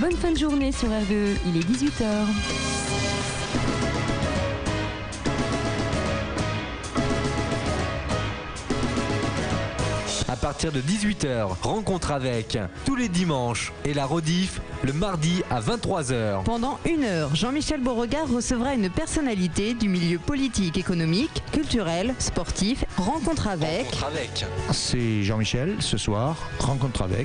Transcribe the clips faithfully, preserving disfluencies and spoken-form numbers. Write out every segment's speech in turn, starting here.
bonne fin de journée sur R V E, il est dix-huit heures. À partir de dix-huit heures, rencontre avec tous les dimanches et la rediff le mardi à vingt-trois heures. Pendant une heure, Jean-Michel Beauregard recevra une personnalité du milieu politique, économique, culturel, sportif. Rencontre avec... Rencontre avec. C'est Jean-Michel, ce soir, rencontre avec...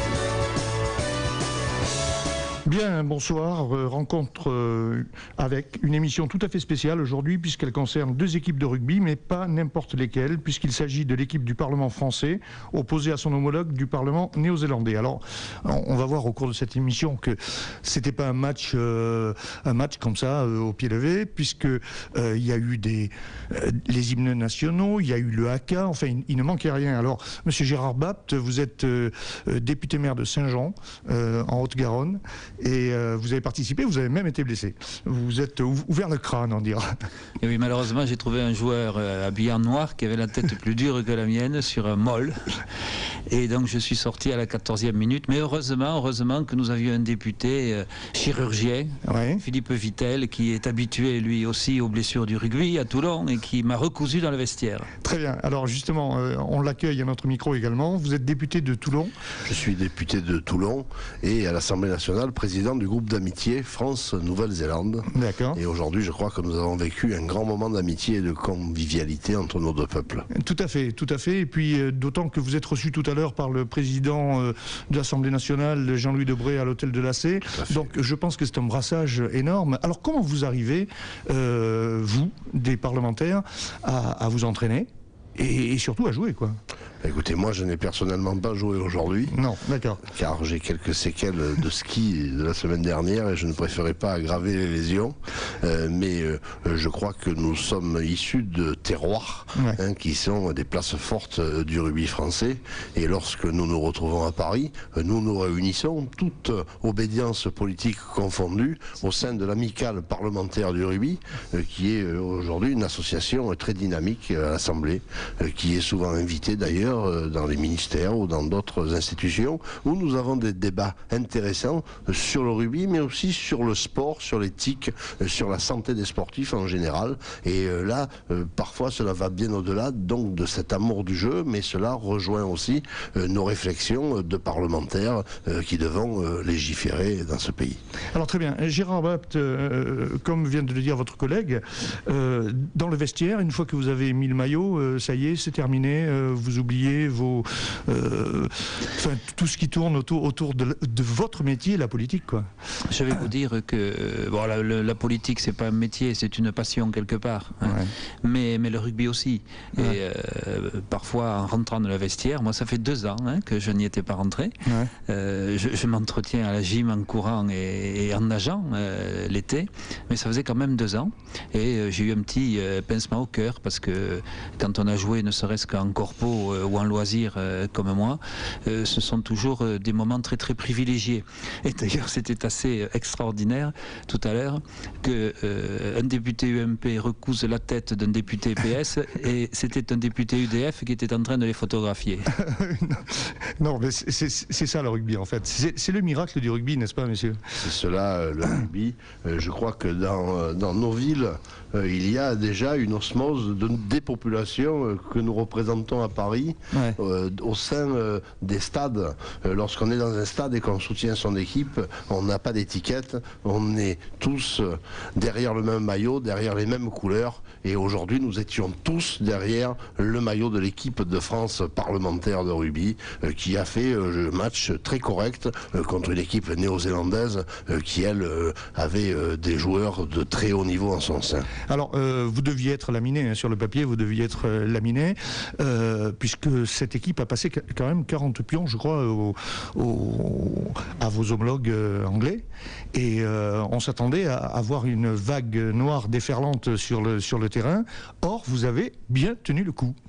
Bien, bonsoir. Euh, rencontre euh, avec une émission tout à fait spéciale aujourd'hui puisqu'elle concerne deux équipes de rugby, mais pas n'importe lesquelles, puisqu'il s'agit de l'équipe du Parlement français opposée à son homologue du Parlement néo-zélandais. Alors, on, on va voir au cours de cette émission que c'était pas un match, euh, un match comme ça euh, au pied levé, puisque euh, il y a eu des euh, les hymnes nationaux, il y a eu le haka. Enfin, il, il ne manquait rien. Alors, Monsieur Gérard Bapt, vous êtes euh, député maire de Saint-Jean euh, en Haute-Garonne. Et euh, vous avez participé, vous avez même été blessé. Vous êtes ouvert le crâne, on dira. Et oui, malheureusement, j'ai trouvé un joueur euh, habillé en noir qui avait la tête plus dure que la mienne sur un molle. Et donc, je suis sorti à la quatorzième minute. Mais heureusement, heureusement que nous avions un député euh, chirurgien, ouais. Philippe Vittel, qui est habitué lui aussi aux blessures du rugby à Toulon et qui m'a recousu dans le vestiaire. Très bien. Alors justement, euh, on l'accueille à notre micro également. Vous êtes député de Toulon. Je suis député de Toulon et à l'Assemblée nationale, président du groupe d'amitié France-Nouvelle-Zélande. D'accord. Et aujourd'hui, je crois que nous avons vécu un grand moment d'amitié et de convivialité entre nos deux peuples. Tout à fait, tout à fait. Et puis, euh, d'autant que vous êtes reçu tout à l'heure par le président euh, de l'Assemblée nationale, Jean-Louis Debré, à l'hôtel de l'A C. Donc, je pense que c'est un brassage énorme. Alors, comment vous arrivez, euh, vous, des parlementaires, à, à vous entraîner et, et surtout à jouer, quoi? Écoutez, moi je n'ai personnellement pas joué aujourd'hui. Non, d'accord. Car j'ai quelques séquelles de ski de la semaine dernière et je ne préférais pas aggraver les lésions. Euh, mais euh, je crois que nous sommes issus de terroirs ouais. hein, qui sont des places fortes euh, du rugby français. Et lorsque nous nous retrouvons à Paris, euh, nous nous réunissons, toute euh, obédience politique confondue, au sein de l'amicale parlementaire du rugby, euh, qui est euh, aujourd'hui une association euh, très dynamique à l'Assemblée, euh, qui est souvent invitée d'ailleurs dans les ministères ou dans d'autres institutions où nous avons des débats intéressants sur le rugby mais aussi sur le sport, sur l'éthique, sur la santé des sportifs en général. Et là, parfois cela va bien au-delà donc de cet amour du jeu, mais cela rejoint aussi nos réflexions de parlementaires qui devons légiférer dans ce pays. Alors très bien, Gérard Bapt, euh, comme vient de le dire votre collègue, euh, dans le vestiaire, une fois que vous avez mis le maillot, euh, ça y est, c'est terminé, euh, vous oubliez vos, euh, enfin, tout ce qui tourne autour, autour de, de votre métier, la politique, quoi. Je vais vous dire que bon, la, la, la politique, c'est pas un métier, c'est une passion quelque part, hein. Ouais. mais, mais le rugby aussi. Ouais. Et euh, parfois, en rentrant dans le vestiaire, moi, ça fait deux ans hein, que je n'y étais pas rentré. Ouais. Euh, je je m'entretiens à la gym en courant et, et en nageant euh, l'été, mais ça faisait quand même deux ans. Et euh, j'ai eu un petit euh, pincement au cœur parce que quand on a joué, ne serait-ce qu'en corpo euh, ou en loisir euh, comme moi, euh, ce sont toujours euh, des moments très très privilégiés. Et d'ailleurs c'était assez euh, extraordinaire tout à l'heure que euh, un député U M P recouse la tête d'un député P S et c'était un député U D F qui était en train de les photographier. Non, mais c'est ça le rugby en fait. C'est le miracle du rugby, n'est-ce pas, messieurs? C'est cela euh, le rugby. Euh, je crois que dans, euh, dans nos villes, euh, il y a déjà une osmose de dépopulation euh, que nous représentons à Paris. Ouais. Euh, au sein euh, des stades, euh, lorsqu'on est dans un stade et qu'on soutient son équipe, on n'a pas d'étiquette, on est tous euh, derrière le même maillot, derrière les mêmes couleurs, et aujourd'hui nous étions tous derrière le maillot de l'équipe de France parlementaire de rugby euh, qui a fait euh, un match très correct euh, contre une équipe néo-zélandaise euh, qui elle euh, avait euh, des joueurs de très haut niveau en son sein. Alors euh, vous deviez être laminé hein, sur le papier, vous deviez être euh, laminé euh, puisque cette équipe a passé quand même quarante pions, je crois, au, au, à vos homologues euh, anglais. Et euh, on s'attendait à avoir une vague noire déferlante sur le, sur le terrain. Or, vous avez bien tenu le coup.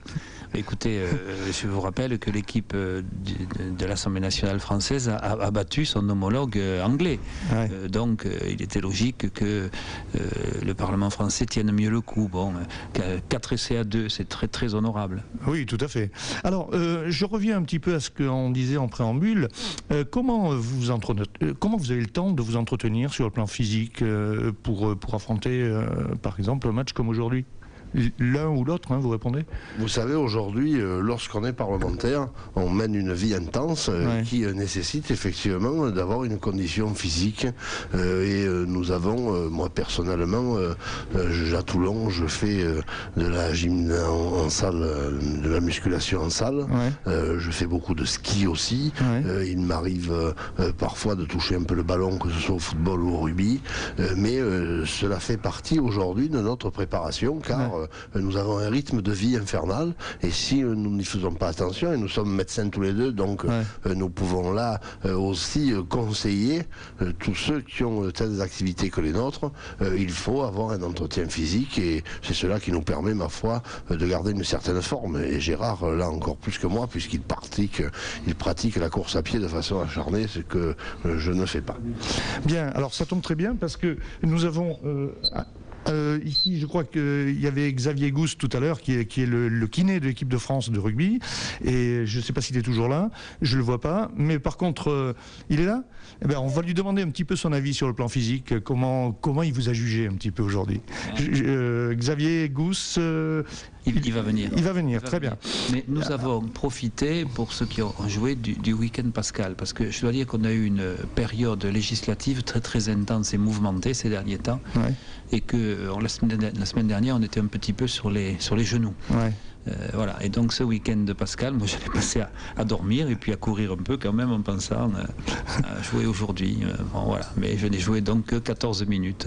Écoutez, euh, je vous rappelle que l'équipe euh, de, de l'Assemblée nationale française a, a battu son homologue euh, anglais. Ouais. Euh, donc euh, il était logique que euh, le Parlement français tienne mieux le coup. Bon, euh, quatre essais à deux, c'est très très honorable. Oui, tout à fait. Alors, euh, je reviens un petit peu à ce qu'on disait en préambule. Euh, comment, vous entre... comment vous avez le temps de vous entretenir sur le plan physique euh, pour, pour affronter, euh, par exemple, un match comme aujourd'hui ? L'un ou l'autre, hein, vous répondez? Vous savez, aujourd'hui, euh, lorsqu'on est parlementaire, on mène une vie intense euh, ouais. qui euh, nécessite effectivement d'avoir une condition physique. Euh, et euh, nous avons, euh, moi personnellement, euh, euh, à Toulon, je fais euh, de la gym en, en salle, euh, de la musculation en salle. Ouais. Euh, je fais beaucoup de ski aussi. Ouais. Euh, il m'arrive euh, parfois de toucher un peu le ballon, que ce soit au football ou au rugby. Euh, mais euh, cela fait partie aujourd'hui de notre préparation, car ouais. nous avons un rythme de vie infernal et si nous n'y faisons pas attention, et nous sommes médecins tous les deux, donc ouais. nous pouvons là aussi conseiller tous ceux qui ont telles activités que les nôtres. Il faut avoir un entretien physique et c'est cela qui nous permet, ma foi, de garder une certaine forme. Et Gérard, là encore plus que moi, puisqu'il pratique, il pratique la course à pied de façon acharnée, ce que je ne fais pas. Bien, alors ça tombe très bien parce que nous avons... Euh, Euh, ici, je crois qu'il y avait Xavier Gousse tout à l'heure, qui est, qui est le, le kiné de l'équipe de France de rugby, et je ne sais pas s'il est toujours là, je ne le vois pas, mais par contre, euh, il est là. Eh bien, on va lui demander un petit peu son avis sur le plan physique, comment, comment il vous a jugé un petit peu aujourd'hui. Euh, Xavier Gousse... Euh, il, il va venir. Il va venir, il va très venir. bien. Mais nous avons profité, pour ceux qui ont joué, du, du week-end pascal, parce que je dois dire qu'on a eu une période législative très très intense et mouvementée ces derniers temps, ouais. et que on, la, semaine, la semaine dernière, on était un petit peu sur les, sur les genoux. Ouais. Euh, voilà. Et donc ce week-end de Pascal, moi j'allais passer à, à dormir et puis à courir un peu quand même en pensant euh, à jouer aujourd'hui. Euh, bon, voilà. Mais je n'ai joué donc que quatorze minutes.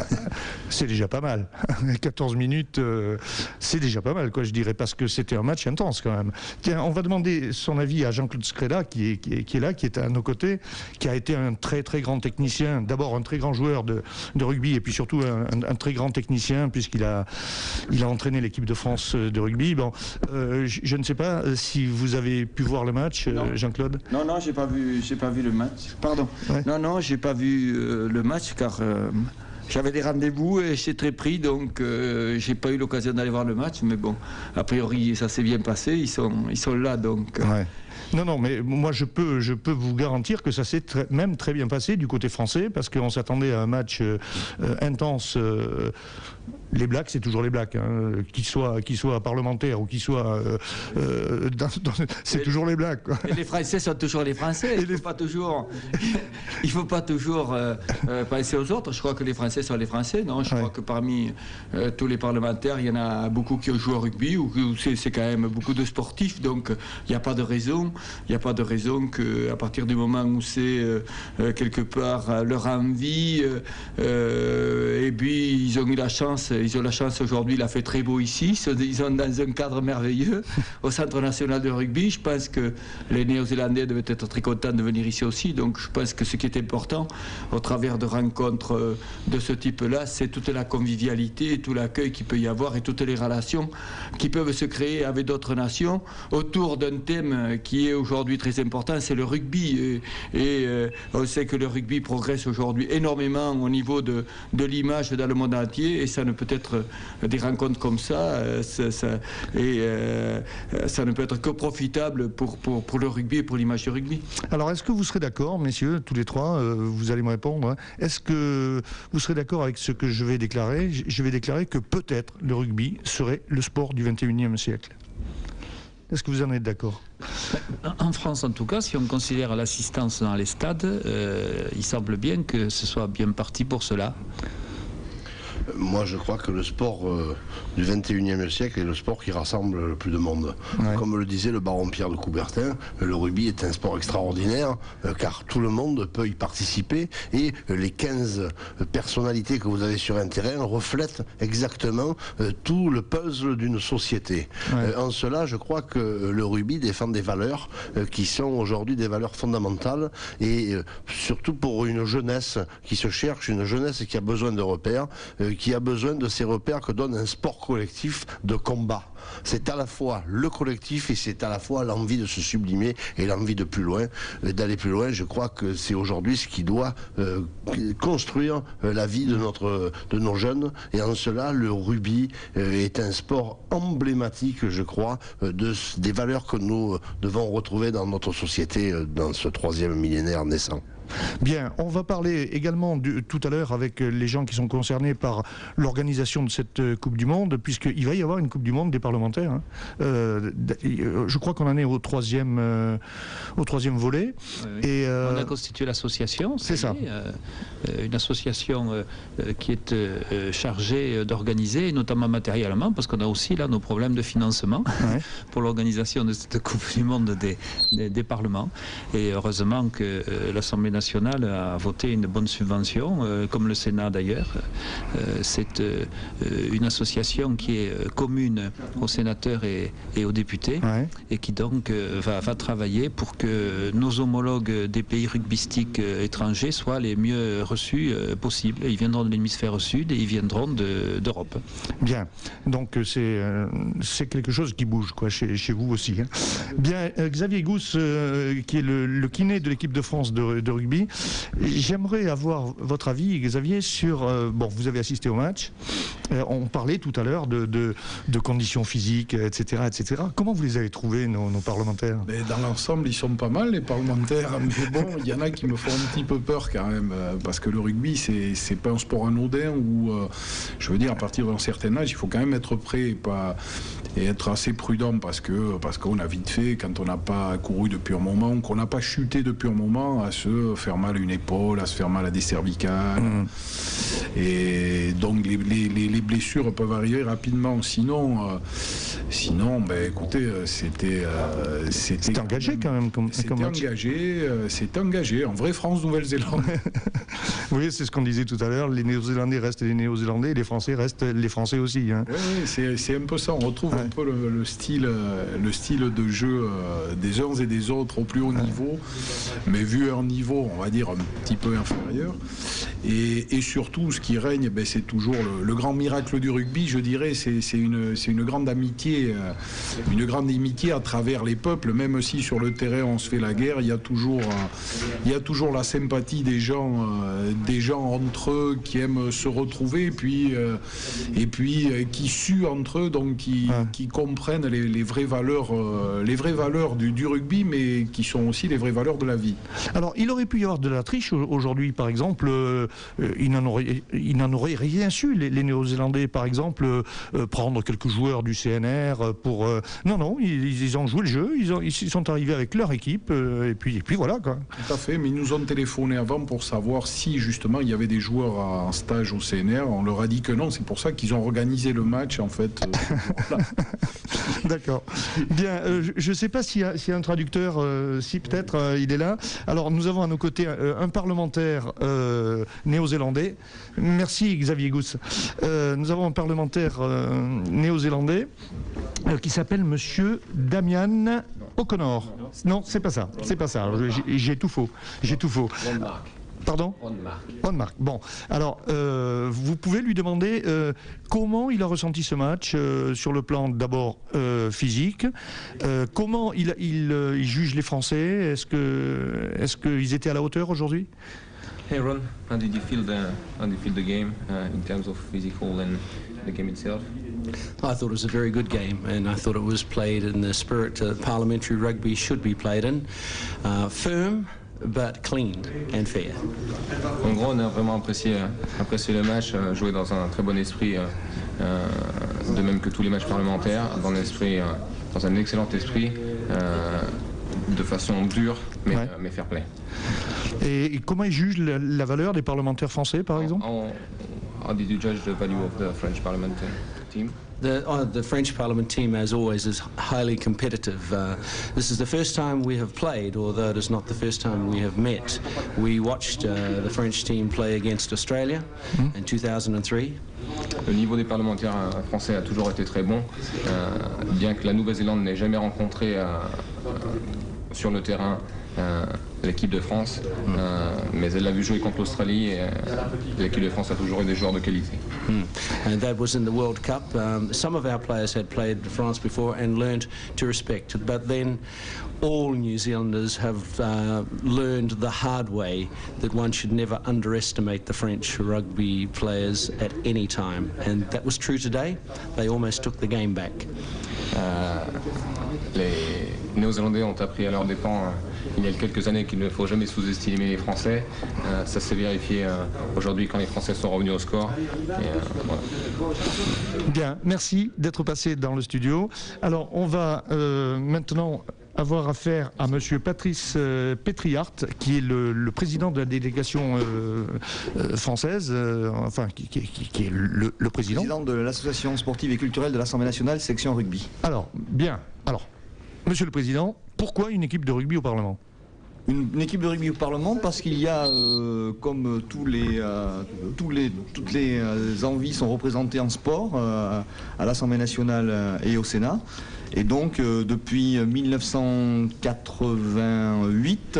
C'est déjà pas mal. quatorze minutes, euh, c'est déjà pas mal, quoi, je dirais, parce que c'était un match intense quand même. Tiens, on va demander son avis à Jean-Claude Scrella, qui est, qui, est, qui est là, qui est à nos côtés, qui a été un très très grand technicien, d'abord un très grand joueur de, de rugby et puis surtout un, un, un très grand technicien puisqu'il a, il a entraîné l'équipe de France de rugby. Bon, Euh, je, je ne sais pas si vous avez pu voir le match, euh, Jean-Claude. Non, non, j'ai pas vu, j'ai pas vu le match. Pardon. Ouais. Non, non, j'ai pas vu euh, le match car euh, j'avais des rendez-vous et j'étais très pris, donc euh, j'ai pas eu l'occasion d'aller voir le match. Mais bon, a priori, ça s'est bien passé. Ils sont, ils sont là, donc. Euh... Ouais. Non, non, mais moi je peux, je peux vous garantir que ça s'est très, même très bien passé du côté français, parce qu'on s'attendait à un match euh, euh, intense. Euh, les Blacks, c'est toujours les Blacks, hein, qu'ils soient, qu'ils soient parlementaires ou qu'ils soient... Euh, euh, dans, dans, c'est et toujours les Blacks. Quoi. Et les Français sont toujours les Français. Il ne faut pas toujours, il faut pas toujours euh, euh, penser aux autres. Je crois que les Français sont les Français. Non, je ouais. crois que parmi euh, tous les parlementaires, il y en a beaucoup qui ont joué au rugby, ou c'est, c'est quand même beaucoup de sportifs. Donc, il n'y a pas de raison. Il n'y a pas de raison qu'à partir du moment où c'est euh, quelque part leur envie, euh, et puis ils ont eu la chance... Ils ont la chance aujourd'hui, il a fait très beau ici, ils sont dans un cadre merveilleux au Centre national de rugby. Je pense que les Néo-Zélandais devaient être très contents de venir ici aussi. Donc je pense que ce qui est important au travers de rencontres de ce type-là, c'est toute la convivialité, tout l'accueil qu'il peut y avoir et toutes les relations qui peuvent se créer avec d'autres nations autour d'un thème qui est aujourd'hui très important, c'est le rugby. Et, et euh, on sait que le rugby progresse aujourd'hui énormément au niveau de, de l'image dans le monde entier, et ça ne peut être des rencontres comme ça, ça, ça et euh, ça ne peut être que profitable pour, pour, pour le rugby et pour l'image du rugby. Alors est-ce que vous serez d'accord, messieurs, tous les trois, euh, vous allez me répondre, hein, est-ce que vous serez d'accord avec ce que je vais déclarer? Je vais déclarer que peut-être le rugby serait le sport du vingt et unième siècle. Est-ce que vous en êtes d'accord? En France, en tout cas, si on considère l'assistance dans les stades, euh, il semble bien que ce soit bien parti pour cela. Moi, je crois que le sport euh, du vingt et unième siècle est le sport qui rassemble le plus de monde. Ouais. Comme le disait le baron Pierre de Coubertin, le rugby est un sport extraordinaire, euh, car tout le monde peut y participer, et euh, les quinze personnalités que vous avez sur un terrain reflètent exactement euh, tout le puzzle d'une société. Ouais. Euh, en cela, je crois que le rugby défend des valeurs euh, qui sont aujourd'hui des valeurs fondamentales, et euh, surtout pour une jeunesse qui se cherche, une jeunesse qui a besoin de repères, euh, qui qui a besoin de ces repères que donne un sport collectif de combat. C'est à la fois le collectif et c'est à la fois l'envie de se sublimer et l'envie de plus loin, d'aller plus loin. Je crois que c'est aujourd'hui ce qui doit euh, construire euh, la vie de, notre, de nos jeunes. Et en cela, le rugby euh, est un sport emblématique, je crois, euh, de, des valeurs que nous devons retrouver dans notre société euh, dans ce troisième millénaire naissant. Bien, on va parler également du, tout à l'heure avec les gens qui sont concernés par l'organisation de cette Coupe du Monde, puisqu'il va y avoir une Coupe du Monde des parlementaires. Hein. Euh, je crois qu'on en est au troisième, euh, au troisième volet. Oui, oui. Et euh, on a constitué l'association. C'est ça. Euh, une association euh, qui est euh, chargée d'organiser, notamment matériellement, parce qu'on a aussi là nos problèmes de financement ouais. pour l'organisation de cette Coupe du Monde des, des, des parlements. Et heureusement que euh, l'Assemblée nationale a voté une bonne subvention, euh, comme le Sénat d'ailleurs. Euh, c'est euh, une association qui est euh, commune aux sénateurs et, et aux députés, ouais. et qui donc euh, va, va travailler pour que nos homologues des pays rugbystiques euh, étrangers soient les mieux reçus euh, possibles. Ils viendront de l'hémisphère sud et ils viendront d'Europe. De, Bien, donc c'est euh, c'est quelque chose qui bouge quoi, chez, chez vous aussi. Hein. Bien, euh, Xavier Gousse, euh, qui est le, le kiné de l'équipe de France de, de rugby, j'aimerais avoir votre avis, Xavier, sur... Euh, bon, vous avez assisté au match. Euh, on parlait tout à l'heure de, de, de conditions physiques, et cetera, et cetera. Comment vous les avez trouvés, nos, nos parlementaires? Mais dans l'ensemble, ils sont pas mal, les parlementaires. Mais bon, il y en a qui me font un petit peu peur quand même. Parce que le rugby, c'est pas un sport anodin où, euh, je veux dire, à partir d'un certain âge, il faut quand même être prêt et, pas, et être assez prudent parce que parce qu'on a vite fait, quand on n'a pas couru depuis un moment, qu'on n'a pas chuté depuis un moment, à se faire mal à une épaule, à se faire mal à des cervicales. Mmh. Et donc les, les, les blessures peuvent arriver rapidement. Sinon, euh, sinon ben, écoutez, c'était... Euh, c'était engagé quand même. C'était engagé, euh, c'était engagé. En vrai France-Nouvelle-Zélande. Oui, c'est ce qu'on disait tout à l'heure. Les Néo-Zélandais restent les Néo-Zélandais et les Français restent les Français aussi. Hein. Oui, oui c'est un peu ça. On retrouve ouais. un peu le, le, style, le style de jeu euh, des uns et des autres au plus haut ouais. niveau. Mais vu un niveau, on va dire, un petit peu inférieur. Et, et surtout, ce qui règne, ben, c'est toujours le, le grand miracle du rugby, je dirais, c'est une, une grande amitié, euh, une grande amitié à travers les peuples, même si sur le terrain on se fait la guerre, il y a toujours, euh, il y a toujours la sympathie des gens, euh, des gens entre eux qui aiment se retrouver, et puis, euh, et puis euh, qui suent entre eux, donc qui, ouais. qui comprennent les, les vraies valeurs, euh, les vraies valeurs du, du rugby, mais qui sont aussi les vraies valeurs de la vie. Alors, il aurait pu y avoir de la triche aujourd'hui, par exemple. Euh, ils n'en auraient, ils n'en auraient rien su, les, les Néo-Zélandais, par exemple, euh, prendre quelques joueurs du C N R pour... Euh, non, non, ils, ils ont joué le jeu, ils, ont, ils sont arrivés avec leur équipe, euh, et, puis, et puis voilà, quoi. Tout à fait, mais ils nous ont téléphoné avant pour savoir si, justement, il y avait des joueurs en stage au C N R. On leur a dit que non, c'est pour ça qu'ils ont organisé le match, en fait. Euh, voilà. D'accord. Bien, euh, je ne sais pas s'il y, si y a un traducteur, euh, si peut-être euh, il est là. Alors, nous avons à nos côtés euh, un parlementaire euh, néo-zélandais. Merci Xavier Gousse. Euh, nous avons un parlementaire euh, néo-zélandais euh, qui s'appelle Monsieur Damian O'Connor. Non, c'est pas ça. C'est pas ça. J'ai tout faux. J'ai tout faux. Pardon ? Onmark. Onmark. Bon, alors, euh, vous pouvez lui demander euh, comment il a ressenti ce match euh, sur le plan d'abord euh, physique, euh, comment il, il, euh, il juge les Français, est-ce que, est-ce qu'ils étaient à la hauteur aujourd'hui ? Hey Ron, how did you feel the how did you feel the game uh, in terms of physical and the game itself? I thought it was a very good game, and I thought it was played in the spirit that parliamentary rugby should be played in, uh, firm but clean and fair. En gros, on a vraiment apprécié, apprécié le match, euh, joué dans un très bon esprit, euh, euh, de même que tous les matchs parlementaires, dans, l'esprit, euh, dans un excellent esprit, euh, de façon dure, mais, ouais. euh, mais fair play. Et, et comment ils jugent la, la valeur des parlementaires français, par exemple? How, how did you judge the value of the French parliament team? The, uh, the French Parliament team, as always, is highly competitive. Uh, this is the first time we have played, although it is not the first time we have met. We watched uh, the French team play against Australia mm. in two thousand three. Le niveau des parlementaires français a toujours été très bon, euh, bien que la Nouvelle-Zélande n'ait jamais rencontré euh, euh, sur le terrain euh, l'équipe de France, euh, mais elle l'a vu jouer contre l'Australie et euh, l'équipe de France a toujours eu des joueurs de qualité. Mm. And that was in the World Cup. Um, some of our players had played France before and learned to respect it, but then all New Zealanders have uh, learned the hard way that one should never underestimate the French rugby players at any time, and that was true today. They almost took the game back. Euh, les Néo-Zélandais ont appris à leurs dépens euh, il y a quelques années qu'il ne faut jamais sous-estimer les Français. Euh, ça s'est vérifié euh, aujourd'hui quand les Français sont revenus au score. Et, euh, voilà. Bien, merci d'être passé dans le studio. Alors, on va euh, maintenant avoir affaire à Monsieur Patrice euh, Pétriart, qui est le, le président de la délégation euh, euh, française, euh, enfin, qui, qui, qui, qui est le, le président. Président de l'association sportive et culturelle de l'Assemblée nationale, section rugby. Alors, bien, alors, Monsieur le Président, pourquoi une équipe de rugby au Parlement ? Une, une équipe de rugby au Parlement parce qu'il y a, euh, comme tous les, euh, tous les, toutes les euh, envies sont représentées en sport euh, à l'Assemblée nationale et au Sénat. Et donc, euh, depuis mille neuf cent quatre-vingt-huit,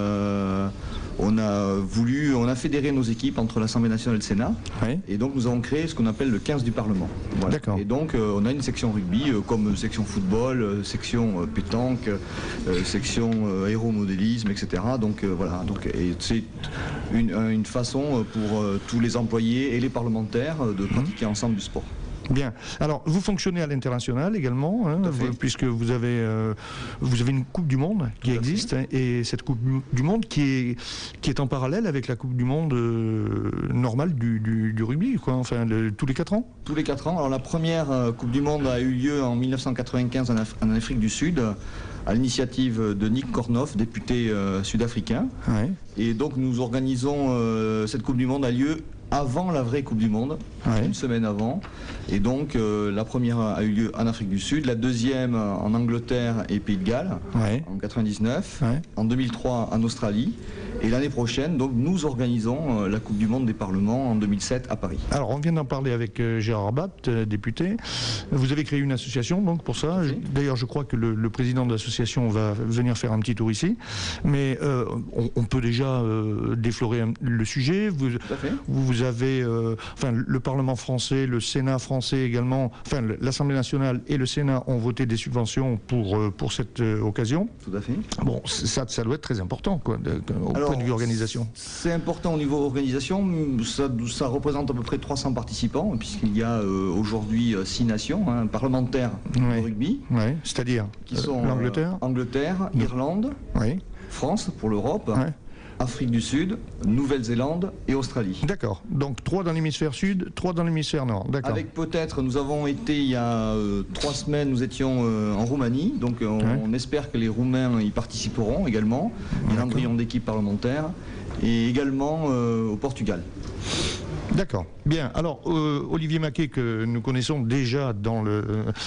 euh, on a voulu, on a fédéré nos équipes entre l'Assemblée nationale et le Sénat. Oui. Et donc, nous avons créé ce qu'on appelle le quinze du Parlement. Voilà. D'accord. Et donc, euh, on a une section rugby, euh, comme section football, euh, section euh, pétanque, euh, section euh, aéromodélisme, et cetera. Donc, euh, voilà. Donc, et c'est une, une façon pour euh, tous les employés et les parlementaires euh, de pratiquer mmh. ensemble du sport. Bien. Alors, vous fonctionnez à l'international également, hein, puisque vous avez, euh, vous avez une Coupe du Monde qui existe, hein, et cette Coupe du Monde qui est, qui est en parallèle avec la Coupe du Monde euh, normale du, du, du rugby, quoi, enfin, le, tous les quatre ans. Tous les quatre ans. Alors, la première euh, Coupe du Monde a eu lieu en mille neuf cent quatre-vingt-quinze en, Af en Afrique du Sud, à l'initiative de Nick Kornoff, député euh, sud-africain. Ouais. Et donc, nous organisons, euh, cette Coupe du Monde a lieu avant la vraie Coupe du Monde, ouais. une semaine avant. Et donc, euh, la première a eu lieu en Afrique du Sud, la deuxième en Angleterre et Pays de Galles, ouais. en quatre-vingt-dix-neuf, ouais. en deux mille trois en Australie. Et l'année prochaine, donc, nous organisons euh, la Coupe du Monde des Parlements en deux mille sept à Paris. Alors, on vient d'en parler avec euh, Gérard Bapt, euh, député. Vous avez créé une association donc pour ça. Okay. D'ailleurs, je crois que le, le président de l'association va venir faire un petit tour ici. Mais euh, on, on peut déjà euh, déflorer un, le sujet. Vous, vous, vous avez, euh, enfin, le Parlement français, le Sénat français également, enfin, l'Assemblée nationale et le Sénat ont voté des subventions pour, euh, pour cette euh, occasion. Tout à fait. Bon, ça, ça doit être très important, quoi, de, de, au Alors, point de vue organisation. C'est important au niveau organisation. Ça, ça représente à peu près trois cents participants, puisqu'il y a euh, aujourd'hui six nations hein, parlementaires ouais. de rugby. Ouais. C'est-à-dire qui sont euh, l'Angleterre, euh, Angleterre, oui. Irlande, oui. France pour l'Europe. Ouais. Afrique du Sud, Nouvelle-Zélande et Australie. D'accord. Donc trois dans l'hémisphère sud, trois dans l'hémisphère nord. D'accord. Avec peut-être, nous avons été il y a euh, trois semaines, nous étions euh, en Roumanie, donc euh, on, ouais. on espère que les Roumains y participeront également. Il y a un embryon d'équipe parlementaire et également euh, au Portugal. D'accord. Bien. Alors, euh, Olivier Maquet, que nous connaissons déjà dans le,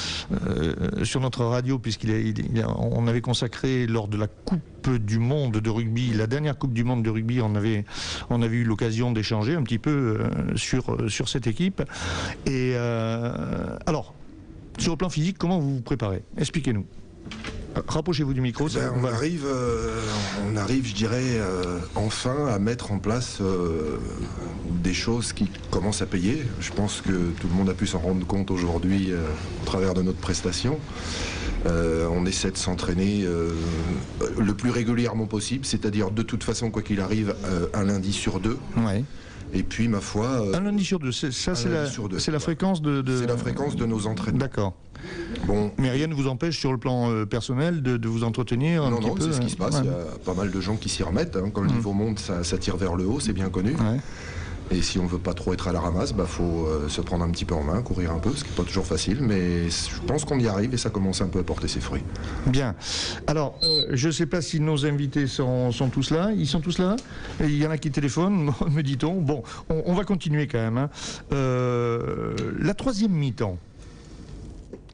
euh, sur notre radio, puisqu'il est, il, on avait consacré lors de la Coupe du Monde de rugby, la dernière Coupe du Monde de rugby, on avait, on avait eu l'occasion d'échanger un petit peu euh, sur, sur cette équipe. Et euh, alors, sur le plan physique, comment vous vous préparez? Expliquez-nous. Rapprochez-vous du micro. Ben, on, arrive, euh, on arrive, je dirais, euh, enfin à mettre en place euh, des choses qui commencent à payer. Je pense que tout le monde a pu s'en rendre compte aujourd'hui euh, au travers de notre prestation. Euh, on essaie de s'entraîner euh, le plus régulièrement possible, c'est-à-dire de toute façon, quoi qu'il arrive, euh, un lundi sur deux. Ouais. Et puis, ma foi... Euh, un lundi sur deux, ça c'est la, la fréquence de... de... C'est la fréquence de nos entraînements. D'accord. Bon. Mais rien ne vous empêche sur le plan euh, personnel de, de vous entretenir un non, petit non, peu. Non, c'est ce qui se passe. Ouais. Il y a pas mal de gens qui s'y remettent. Hein. Quand le mmh. niveau monte, ça, ça tire vers le haut, c'est bien connu. Ouais. Et si on ne veut pas trop être à la ramasse, il bah, faut euh, se prendre un petit peu en main, courir un peu, ce qui n'est pas toujours facile, mais je pense qu'on y arrive et ça commence un peu à porter ses fruits. Bien. Alors, euh, je ne sais pas si nos invités sont, sont tous là. Ils sont tous là? Il y en a qui téléphonent, me dit-on. Bon, on, on va continuer quand même. Hein. Euh, la troisième mi-temps.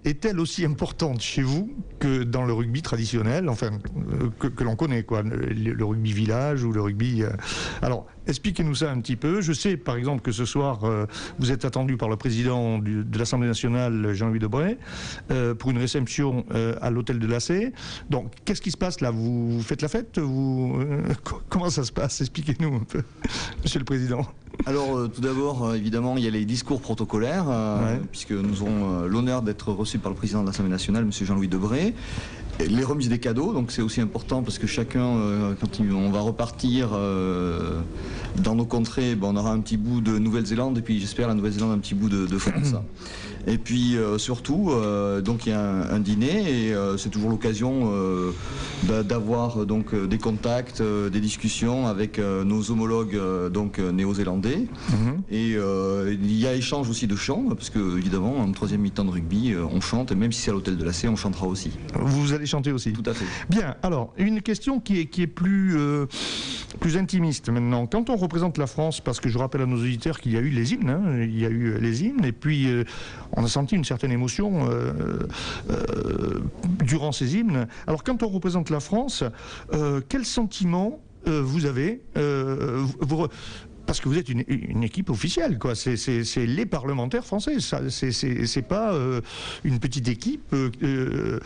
est-elle aussi importante chez vous que dans le rugby traditionnel, enfin, euh, que, que l'on connaît, quoi, le, le rugby village ou le rugby... Euh... Alors, expliquez-nous ça un petit peu. Je sais, par exemple, que ce soir, euh, vous êtes attendu par le président du, de l'Assemblée nationale, Jean-Louis Debré, euh, pour une réception euh, à l'hôtel de l'A C. Donc, qu'est-ce qui se passe là? vous, vous faites la fête vous, euh, Comment ça se passe? Expliquez-nous un peu, Monsieur le Président. Alors, euh, tout d'abord, euh, évidemment, il y a les discours protocolaires, euh, ouais. puisque nous avons euh, l'honneur d'être reçus par le président de l'Assemblée nationale, M. Jean-Louis Debré. Et les remises des cadeaux, donc c'est aussi important parce que chacun, euh, quand il, on va repartir euh, dans nos contrées, ben, on aura un petit bout de Nouvelle-Zélande et puis j'espère la Nouvelle-Zélande un petit bout de, de France. Et puis euh, surtout, euh, donc il y a un, un dîner et euh, c'est toujours l'occasion euh, d'avoir donc des contacts, euh, des discussions avec euh, nos homologues euh, donc néo-zélandais. Mm-hmm. Et euh, il y a échange aussi de chants parce que évidemment en troisième mi-temps de rugby, euh, on chante et même si c'est à l'hôtel de l'A C, on chantera aussi. Vous allez chanter aussi. Tout à fait. Bien, alors, une question qui est, qui est plus, euh, plus intimiste maintenant. Quand on représente la France, parce que je rappelle à nos auditeurs qu'il y a eu les hymnes, hein, il y a eu les hymnes, et puis euh, on a senti une certaine émotion euh, euh, durant ces hymnes. Alors, quand on représente la France, euh, quel sentiment euh, vous avez euh, vous, Parce que vous êtes une, une équipe officielle, quoi. C'est les parlementaires français. C'est pas euh, une petite équipe. Euh,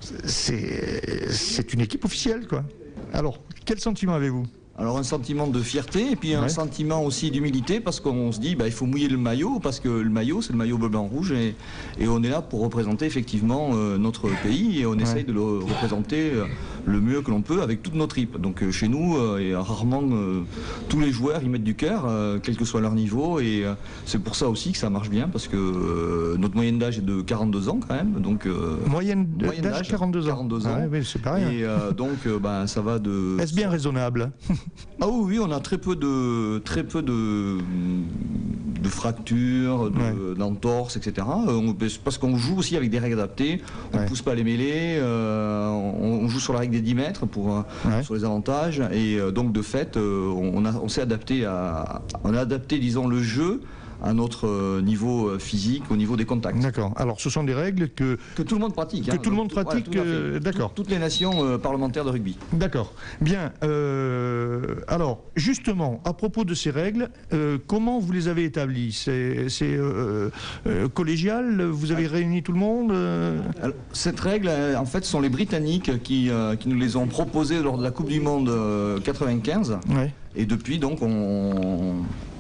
c'est une équipe officielle, quoi. Alors, quel sentiment avez-vous? Alors un sentiment de fierté et puis un ouais. sentiment aussi d'humilité parce qu'on se dit bah, il faut mouiller le maillot parce que le maillot c'est le maillot bleu blanc rouge et, et on est là pour représenter effectivement euh, notre pays et on ouais. essaye de le représenter euh, le mieux que l'on peut avec toute nos tripes. Donc euh, chez nous euh, et rarement euh, tous les joueurs y mettent du cœur euh, quel que soit leur niveau et euh, c'est pour ça aussi que ça marche bien parce que euh, notre moyenne d'âge est de quarante-deux ans quand même. Donc, euh, moyenne d'âge quarante-deux ans. quarante-deux ans. Ah, oui, c'est pareil. Et euh, donc euh, bah, ça va de... Est-ce bien raisonnable? Ah oui, oui, on a très peu de, très peu de, de fractures, d'entorses, ouais. et cetera. On, parce qu'on joue aussi avec des règles adaptées. On ne ouais. pousse pas les mêlées. Euh, on, on joue sur la règle des dix mètres pour, ouais. sur les avantages. Et euh, donc, de fait, euh, on, a, on s'est adapté à, on a adapté, disons, le jeu à notre niveau physique, au niveau des contacts. D'accord. Alors, ce sont des règles que... Que tout le monde pratique. Que hein, tout le monde pratique, voilà, euh, d'accord. Toutes les nations euh, parlementaires de rugby. D'accord. Bien. Euh, alors, justement, à propos de ces règles, euh, comment vous les avez établies? C'est euh, euh, collégial? Vous avez réuni tout le monde euh... Alors, cette règle, en fait, ce sont les Britanniques qui, euh, qui nous les ont proposées lors de la Coupe du Monde euh, quatre-vingt-quinze. Ouais. Et depuis, donc, on...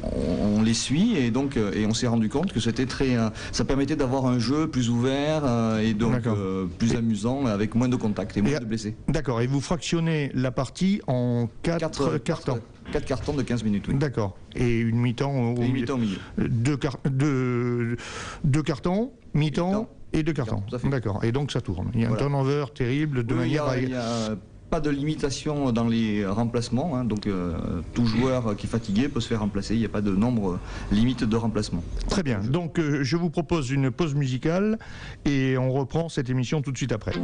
on les suit et donc et on s'est rendu compte que c'était très ça permettait d'avoir un jeu plus ouvert euh, et donc euh, plus et amusant avec moins de contacts et moins et de blessés. D'accord. Et vous fractionnez la partie en quatre cartons. quatre cartons de quinze minutes, oui. D'accord. Et une mi-temps au, au, mi au milieu. Deux, car deux, deux cartons, mi-temps et deux cartons. D'accord. Et donc ça tourne. Il y a voilà. un turnover terrible de oui, manière à... Il y a pas de limitation dans les remplacements, hein, donc euh, tout joueur qui est fatigué peut se faire remplacer, il n'y a pas de nombre limite de remplacement. Très bien, donc euh, je vous propose une pause musicale et on reprend cette émission tout de suite après.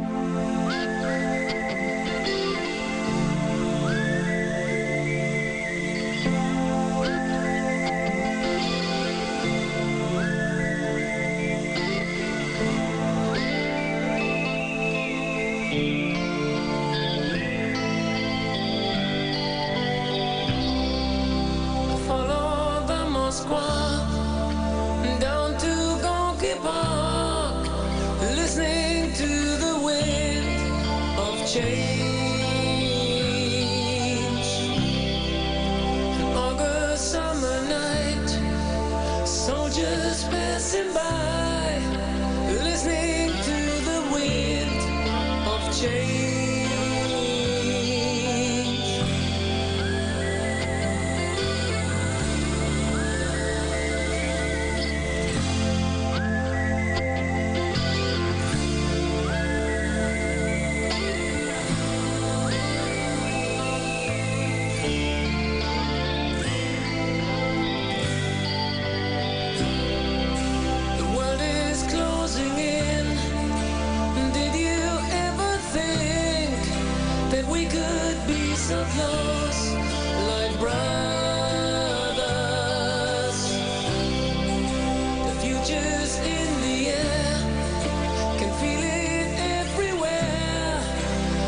Futures in the air can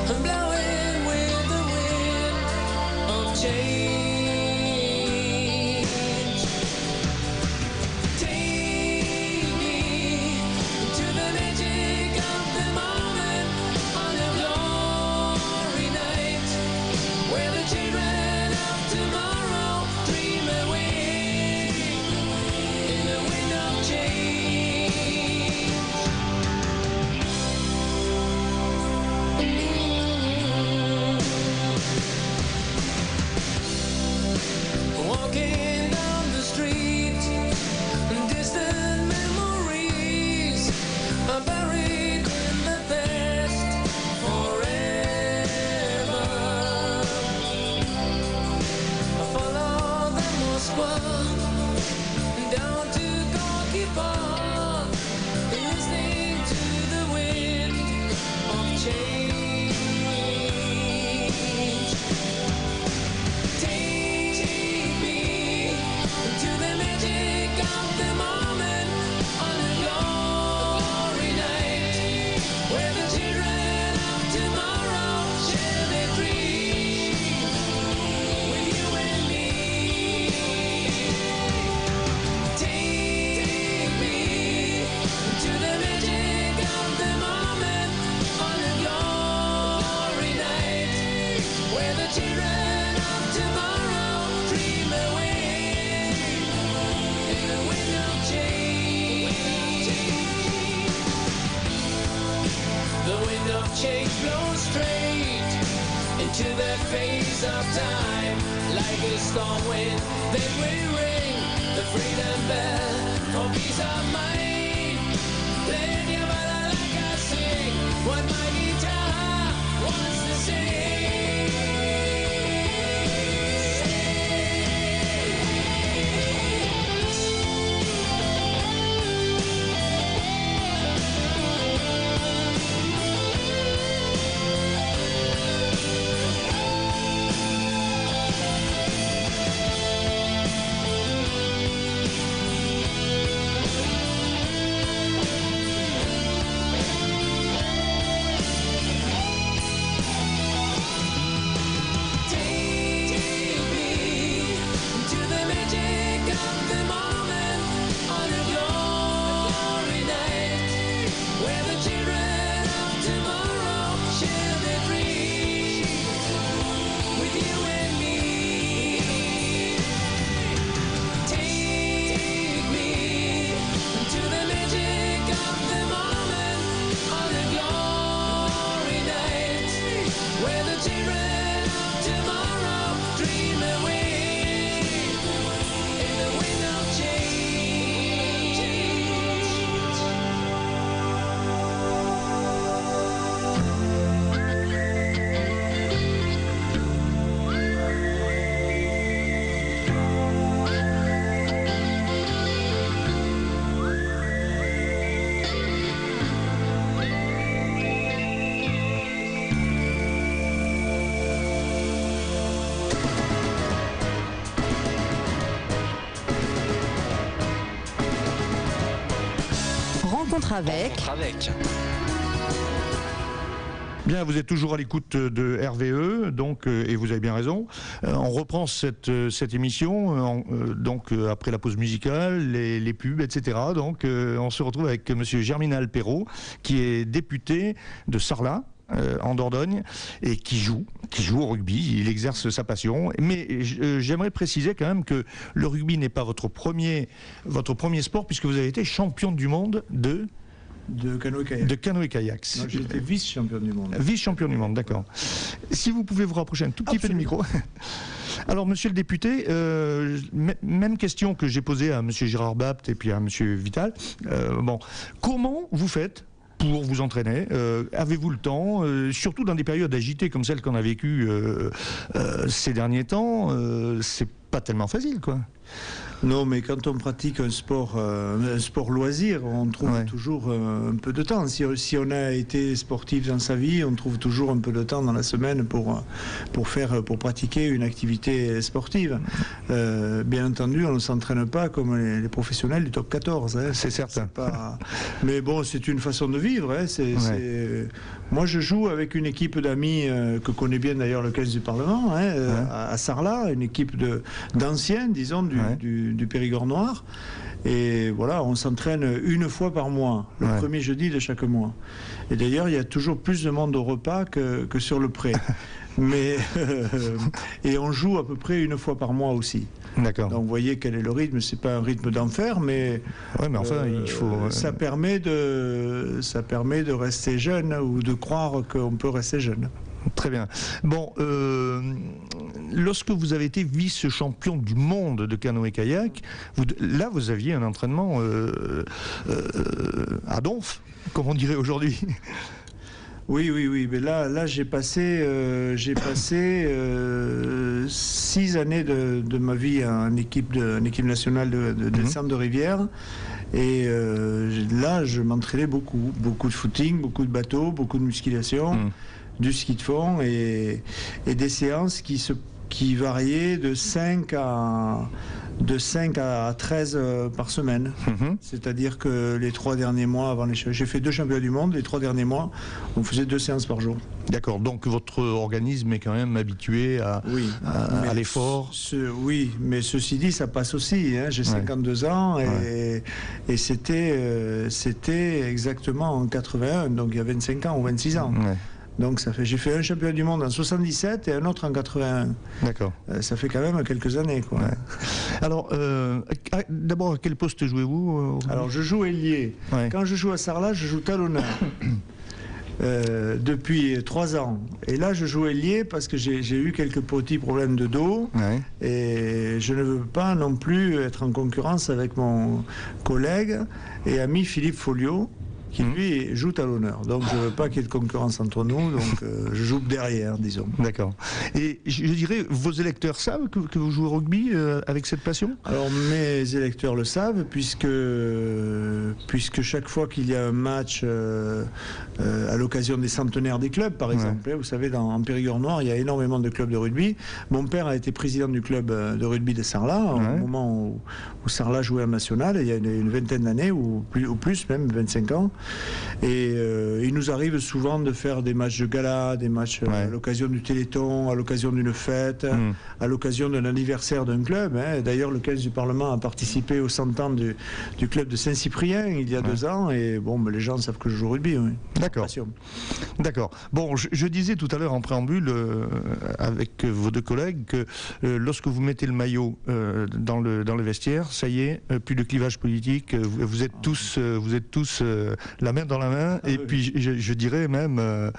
change blows straight into the face of time. Like a storm wind, then we ring the freedom bell for peace of mind. Play your ballad like I sing, what my guitar wants to sing. Rencontre avec. Rencontre avec. Bien, vous êtes toujours à l'écoute de R V E, donc, euh, et vous avez bien raison. Euh, on reprend cette, euh, cette émission, euh, donc euh, après la pause musicale, les, les pubs, et cetera. Donc, euh, on se retrouve avec Monsieur Germinal Perrault, qui est député de Sarlat. Euh, en Dordogne, et qui joue, qui joue au rugby, il exerce sa passion. Mais euh, j'aimerais préciser quand même que le rugby n'est pas votre premier, votre premier sport, puisque vous avez été champion du monde de... De canoë-kayak. De canoë-kayak. J'ai été vice-champion du monde. Vice-champion du monde, d'accord. Si vous pouvez vous rapprocher un tout petit Absolument. peu du micro. Alors, monsieur le député, euh, même question que j'ai posée à monsieur Gérard Bapt et puis à monsieur Vital. Euh, bon, comment vous faites pour vous entraîner? euh, Avez-vous le temps, euh, surtout dans des périodes agitées comme celles qu'on a vécues euh, euh, ces derniers temps? euh, C'est pas tellement facile, quoi. Non, mais quand on pratique un sport, euh, un sport loisir, on trouve ouais. toujours euh, un peu de temps. Si, si on a été sportif dans sa vie, on trouve toujours un peu de temps dans la semaine pour, pour, faire, pour pratiquer une activité sportive. Euh, bien entendu, on ne s'entraîne pas comme les, les professionnels du top quatorze. Hein. C'est certain. Pas... Mais bon, c'est une façon de vivre. Hein. C'est, ouais. c'est... Moi, je joue avec une équipe d'amis euh, que connaît bien d'ailleurs le quinze du Parlement, hein, ouais. à, à Sarlat, une équipe de, d'anciens, disons, du, ouais. du, du Périgord noir. Et voilà, on s'entraîne une fois par mois, le ouais. premier jeudi de chaque mois. Et d'ailleurs, il y a toujours plus de monde au repas que, que sur le pré. Mais euh, et on joue à peu près une fois par mois aussi. D'accord. Donc vous voyez quel est le rythme. C'est pas un rythme d'enfer, mais, ouais, mais enfin, euh, il faut. Ça permet de, ça permet de rester jeune ou de croire qu'on peut rester jeune. Très bien. Bon, euh, lorsque vous avez été vice-champion du monde de canoë-kayak, vous, là, vous aviez un entraînement euh, euh, à donf, comme on dirait aujourd'hui. Oui, oui, oui. Mais là, là, j'ai passé, euh, j'ai passé euh, six années de, de ma vie en équipe, de, en équipe nationale de, de, de mmh. centre de rivière. Et euh, là, je m'entraînais beaucoup, beaucoup de footing, beaucoup de bateaux, beaucoup de musculation. Mmh. Du ski de fond et, et des séances qui, se, qui variaient de cinq à, de cinq à treize euh, par semaine. Mm-hmm. C'est-à-dire que les trois derniers mois avant les j'ai fait deux championnats du monde, les trois derniers mois, on faisait deux séances par jour. D'accord, donc votre organisme est quand même habitué à, oui, à, à l'effort. Ce, oui, mais ceci dit, ça passe aussi. Hein. J'ai ouais. cinquante-deux ans et, ouais. et c'était, euh, c'était exactement en quatre-vingt-un, donc il y a vingt-cinq ans ou vingt-six ans. Ouais. Donc ça fait, j'ai fait un championnat du monde en soixante-dix-sept et un autre en quatre-vingt-un. D'accord. Euh, ça fait quand même quelques années, quoi. Ouais. Alors, euh, d'abord, à quel poste jouez-vous euh, Alors, je joue ailier. Ouais. Quand je joue à Sarlat, je joue talonneur. euh, depuis trois ans. Et là, je joue ailier parce que j'ai, j'ai eu quelques petits problèmes de dos. Ouais. Et je ne veux pas non plus être en concurrence avec mon collègue et ami Philippe Folliot, qui lui joue talonneur. Donc je ne veux pas qu'il y ait de concurrence entre nous, donc euh, je joue derrière, disons. D'accord. Et je dirais, vos électeurs savent que, que vous jouez au rugby euh, avec cette passion ? Alors mes électeurs le savent, puisque, puisque chaque fois qu'il y a un match euh, euh, à l'occasion des centenaires des clubs, par exemple, ouais. vous savez, dans, en Périgord noir, il y a énormément de clubs de rugby. Mon père a été président du club de rugby de Sarlat, ouais. au moment où, où Sarlat jouait en national, il y a une, une vingtaine d'années, ou plus, ou plus même, vingt-cinq ans. Et euh, il nous arrive souvent de faire des matchs de gala, des matchs ouais. à l'occasion du Téléthon, à l'occasion d'une fête, mmh. à l'occasion d'un anniversaire d'un club. Hein. D'ailleurs, le quinze du Parlement a participé aux cent ans du, du club de Saint-Cyprien il y a ouais. deux ans. Et bon, ben, les gens savent que je joue au rugby. Oui. D'accord. D'accord. Bon, je, je disais tout à l'heure en préambule euh, avec vos deux collègues que euh, lorsque vous mettez le maillot euh, dans, le, dans le vestiaire, ça y est, euh, plus de clivage politique. Euh, vous, vous êtes tous, euh, vous êtes tous euh, la main dans la main, ah, et oui. puis je, je dirais même, euh,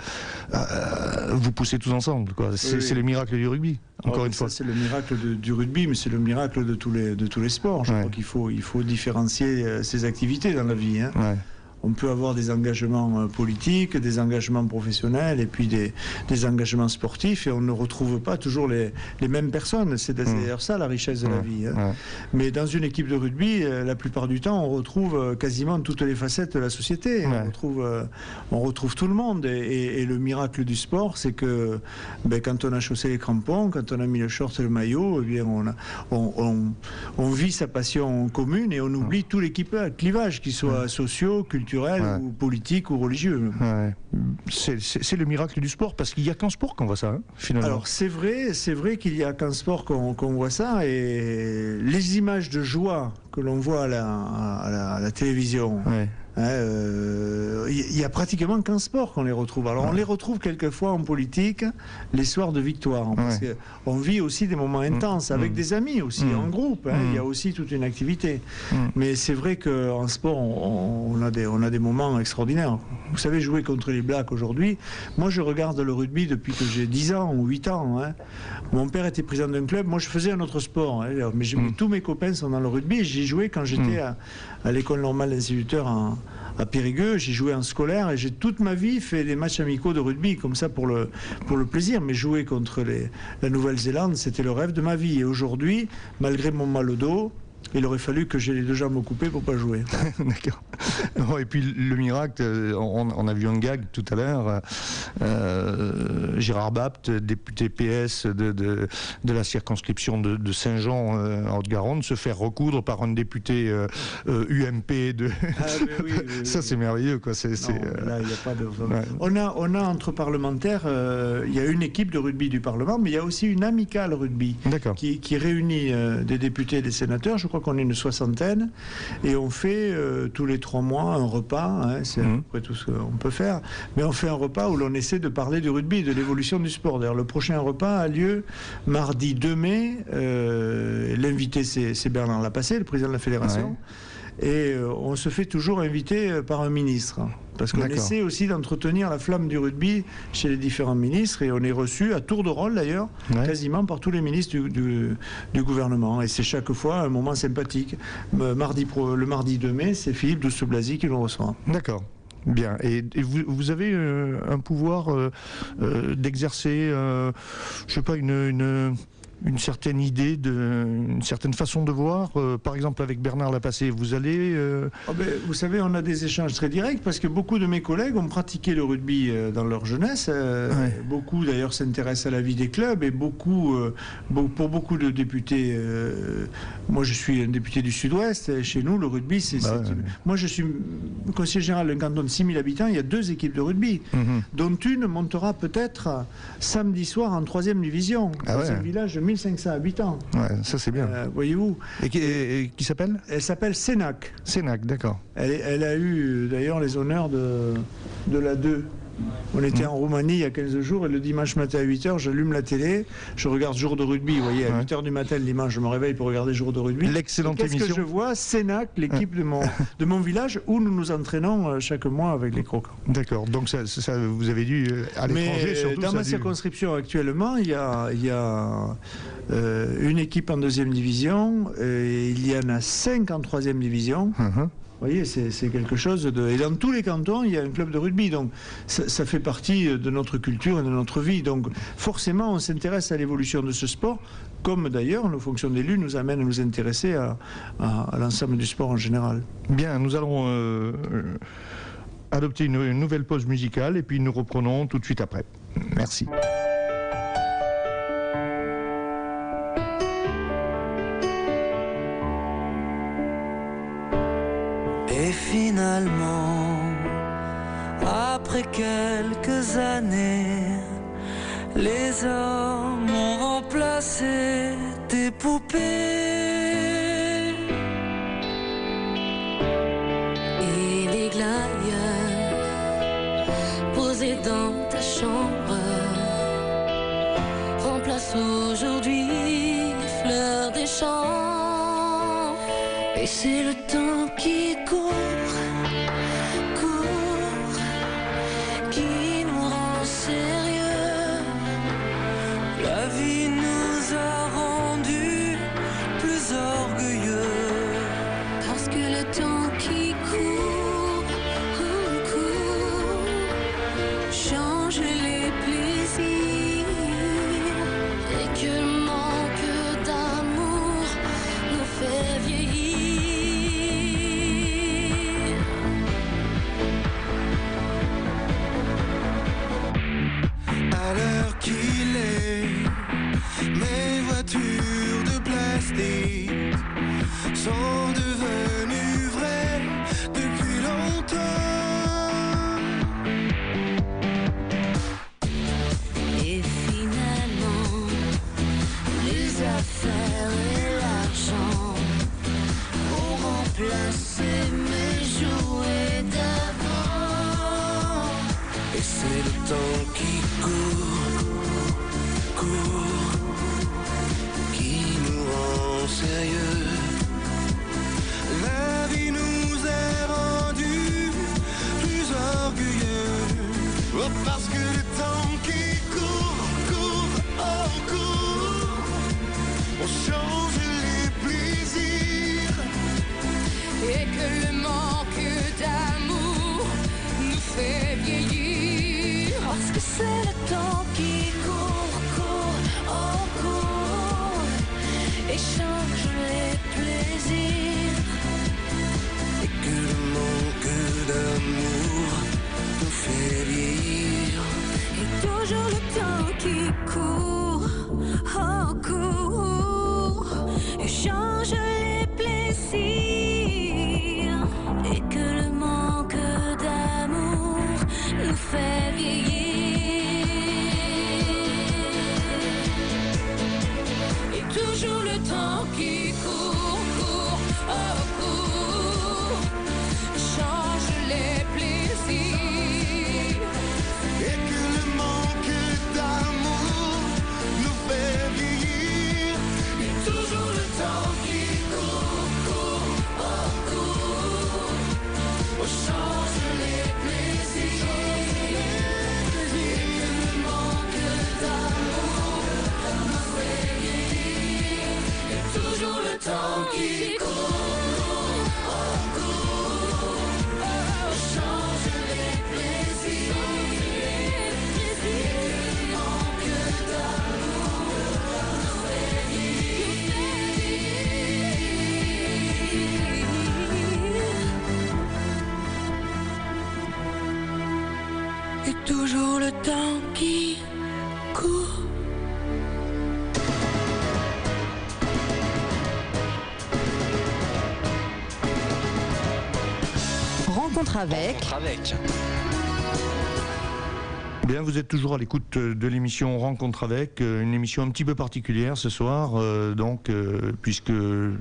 euh, vous poussez tous ensemble, quoi. C'est, oui. c'est le miracle du rugby, encore oh, une ça, fois. C'est le miracle de, du rugby, mais c'est le miracle de tous les, de tous les sports. Je ouais. crois qu'il faut, il faut différencier euh, ces activités dans la vie. Hein. Ouais. On peut avoir des engagements politiques, des engagements professionnels et puis des, des engagements sportifs, et on ne retrouve pas toujours les, les mêmes personnes. C'est d'ailleurs mmh. ça la richesse de mmh. la vie. Hein. Ouais. Mais dans une équipe de rugby, la plupart du temps, on retrouve quasiment toutes les facettes de la société. Ouais. On, retrouve, on retrouve tout le monde. Et, et, et le miracle du sport, c'est que ben, quand on a chaussé les crampons, quand on a mis le short et le maillot, eh bien, on, a, on, on, on vit sa passion commune et on oublie tout l'équipage, qu'il soit ouais. socio, culturel, culturel ouais. ou politique ou religieux. Ouais. C'est, c'est, c'est le miracle du sport, parce qu'il n'y a qu'en sport qu'on voit ça, hein, finalement. Alors c'est vrai, c'est vrai qu'il n'y a qu'en sport qu'on, qu'on voit ça, et les images de joie que l'on voit à la, à la, à la télévision, ouais. Il hein, euh, y, y a pratiquement qu'en sport qu'on les retrouve. Alors ouais. on les retrouve quelquefois en politique les soirs de victoire, parce ouais. qu'on vit aussi des moments intenses, mmh. avec mmh. des amis aussi, mmh. en groupe, il hein, mmh. y a aussi toute une activité. Mmh. Mais c'est vrai qu'en sport, on, on, a des, on a des moments extraordinaires. Vous savez, jouer contre les Blacks aujourd'hui, moi je regarde le rugby depuis que j'ai dix ans ou huit ans. Hein. Mon père était président d'un club, moi je faisais un autre sport, hein, mais je, mmh. tous mes copains sont dans le rugby, et j'y jouais quand j'étais mmh. à, à l'école normale d'instituteur en à Périgueux, j'ai joué en scolaire et j'ai toute ma vie fait des matchs amicaux de rugby comme ça pour le, pour le plaisir, mais jouer contre les, la Nouvelle-Zélande, c'était le rêve de ma vie. Et aujourd'hui, malgré mon mal au dos, il aurait fallu que j'ai les deux jambes coupées pour pas jouer. D'accord. Bon, et puis le miracle, on, on a vu un gag tout à l'heure. Euh, Gérard Bapt, député P S de, de, de la circonscription de, de Saint-Jean euh, en Haute-Garonne, se faire recoudre par un député euh, euh, U M P. De... Ah, oui, oui, Ça, c'est merveilleux, quoi. C'est, c'est, non, là, il n'y a pas de. Ouais. On a, on a entre parlementaires, euh, il y a une équipe de rugby du Parlement, mais il y a aussi une amicale rugby qui, qui réunit euh, des députés et des sénateurs. Je crois qu'on est une soixantaine et on fait euh, tous les trois mois un repas. Hein, c'est mmh. à peu près tout ce qu'on peut faire. Mais on fait un repas où l'on essaie de parler du rugby, de l'évolution du sport. D'ailleurs, le prochain repas a lieu mardi deux mai. Euh, l'invité, c'est, c'est Bernard Lapassé, le président de la fédération. Ouais. Et euh, on se fait toujours inviter euh, par un ministre. Parce qu'on essaie aussi d'entretenir la flamme du rugby chez les différents ministres. Et on est reçu à tour de rôle d'ailleurs, ouais. quasiment par tous les ministres du, du, du gouvernement. Et c'est chaque fois un moment sympathique. Mardi pro, le mardi deux mai, c'est Philippe Douste-Blazy qui nous reçoit. D'accord. Bien. Et, et vous, vous avez euh, un pouvoir euh, euh, d'exercer, euh, je sais pas, une... une... une certaine idée, de, une certaine façon de voir. Euh, par exemple, avec Bernard Lapassé, vous allez... Euh... Oh ben, vous savez, on a des échanges très directs parce que beaucoup de mes collègues ont pratiqué le rugby euh, dans leur jeunesse. Euh, ouais. Beaucoup, d'ailleurs, s'intéressent à la vie des clubs et beaucoup, euh, be- pour beaucoup de députés... Euh, moi, je suis un député du Sud-Ouest. Et chez nous, le rugby, c'est... Bah, c'est ouais. Moi, je suis conseiller général d'un canton de six mille habitants. Il y a deux équipes de rugby, mm-hmm. dont une montera peut-être samedi soir en troisième division. Ah dans ouais. un village de mille cinq cents habitants. Ouais, ça c'est bien. Euh, voyez-vous. Et qui, et, et qui s'appelle ? Elle s'appelle Sénac. Sénac, d'accord. Elle, elle a eu d'ailleurs les honneurs de, de la deux. On était mmh. en Roumanie il y a quinze jours et le dimanche matin à huit heures, j'allume la télé, je regarde Jour de rugby. Vous voyez, à ouais. huit heures du matin le dimanche, je me réveille pour regarder Jour de rugby. L'excellente Qu'est-ce émission. Qu'est-ce que je vois ? Sénac, l'équipe de mon, de mon village où nous nous entraînons chaque mois avec les Croquants. D'accord, donc ça, ça, vous avez dû à l'étranger Mais surtout. Dans ma dû... circonscription actuellement, il y a, il y a euh, une équipe en deuxième division, et il y en a cinq en troisième division. Uh-huh. Vous voyez, c'est, c'est quelque chose de... Et dans tous les cantons, il y a un club de rugby. Donc, ça, ça fait partie de notre culture et de notre vie. Donc, forcément, on s'intéresse à l'évolution de ce sport, comme d'ailleurs, nos fonctions d'élus nous amènent à nous intéresser à, à, à l'ensemble du sport en général. Bien, nous allons euh, adopter une, une nouvelle pause musicale et puis nous reprenons tout de suite après. Merci. Et finalement, après quelques années, les hommes ont remplacé tes poupées. Et les glaïeuls posés dans ta chambre remplacent aujourd'hui les fleurs des champs. Et c'est le temps qui court, court, qui nous rend sérieux. La vie nous a rendus plus orgueilleux. Parce que le temps qui court, court, court, change les plaisirs. Et que le manque d'amour nous fait vieillir. À l'heure qu'il est, mes voitures de plastique sont devenues vraies depuis longtemps. Et finalement, les affaires et l'argent ont remplacé mes jouets d'avant. Et c'est le temps qui court, court, qui nous rend sérieux. La vie nous a rendus plus orgueilleux. Oh, parce que le temps qui court, court, oh, court, on Rencontre avec. Rencontre avec. Bien, vous êtes toujours à l'écoute de l'émission Rencontre avec, une émission un petit peu particulière ce soir, euh, donc euh, puisque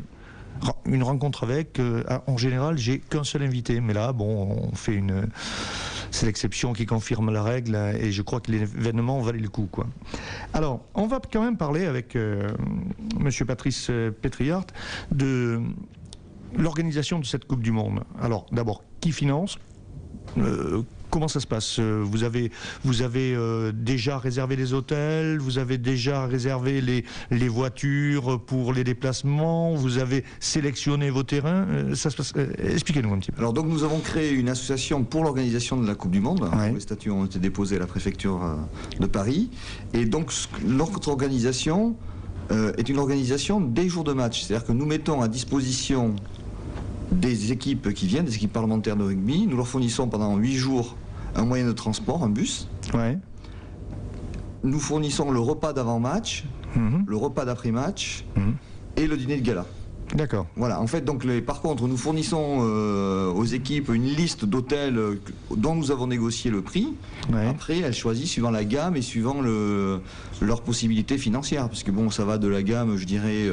une rencontre avec, euh, en général, j'ai qu'un seul invité, mais là, bon, on fait une, c'est l'exception qui confirme la règle, et je crois que l'événement valait le coup, quoi. Alors, on va quand même parler avec euh, Monsieur Patrice Pétriart de l'organisation de cette Coupe du Monde. Alors, d'abord, qui finance ? Euh, Comment ça se passe ? Vous avez, vous avez euh, déjà réservé les hôtels, vous avez déjà réservé les, les voitures pour les déplacements, vous avez sélectionné vos terrains. Euh, ça se passe, euh, expliquez-nous un petit peu. Alors donc nous avons créé une association pour l'organisation de la Coupe du Monde. Ouais. Les statuts ont été déposés à la préfecture de Paris. Et donc notre organisation euh, est une organisation des jours de match. C'est-à-dire que nous mettons à disposition des équipes qui viennent, des équipes parlementaires de rugby. Nous leur fournissons pendant huit jours un moyen de transport, un bus. Ouais. Nous fournissons le repas d'avant-match, mmh. le repas d'après-match mmh. et le dîner de gala. D'accord. Voilà, en fait, donc, les, par contre, nous fournissons euh, aux équipes une liste d'hôtels euh, dont nous avons négocié le prix. Ouais. Après, elles choisissent suivant la gamme et suivant le, leurs possibilités financières. Parce que bon, ça va de la gamme, je dirais,